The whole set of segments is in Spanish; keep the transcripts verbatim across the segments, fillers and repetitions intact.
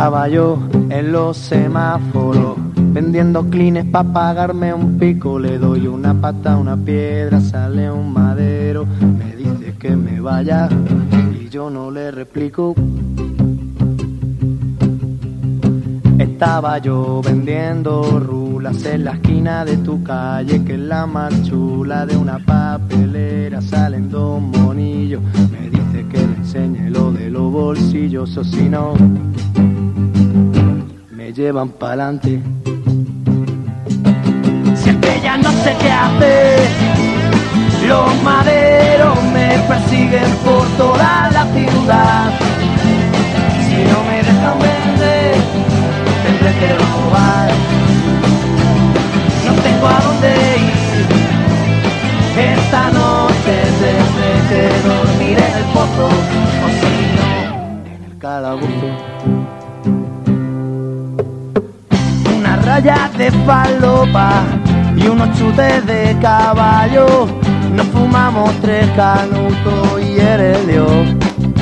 Estaba yo en los semáforos vendiendo clines pa' pagarme un pico. Le doy una pata a una piedra, sale un madero, me dice que me vaya y yo no le replico. Estaba yo vendiendo rulas en la esquina de tu calle, que es la más chula. De una papelera salen dos monillos, me dice que le enseñe lo de los bolsillos, o si no me llevan pa'lante. Si es que ya no sé qué hacer, los maderos me persiguen por toda la ciudad. Si no me dejan vender, tendré que robar. No tengo a dónde ir esta noche, tendré que dormir en el pozo, o si no, en el calabozo. Una raya de falopa y unos chutes de caballo. Nos fumamos tres canutos y eres león.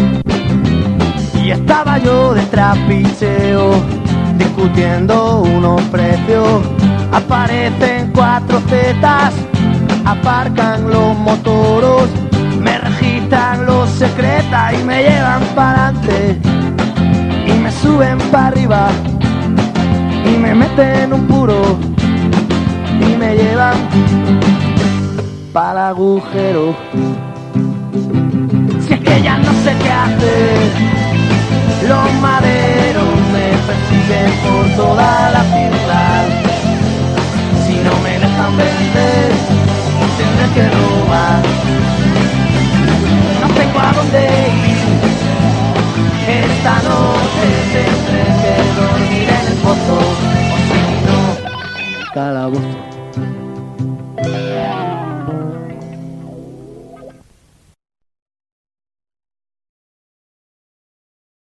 Y estaba yo de trapicheo discutiendo unos precios. Aparecen cuatro zetas, aparcan los motoros, me registran los secretas y me llevan para adelante y me suben para arriba y me meten un puro y me llevan para el agujero. Si es que ya no sé qué hacer, los maderos me persiguen por toda la ciudad. Si no me dejan vender, tendré que robar.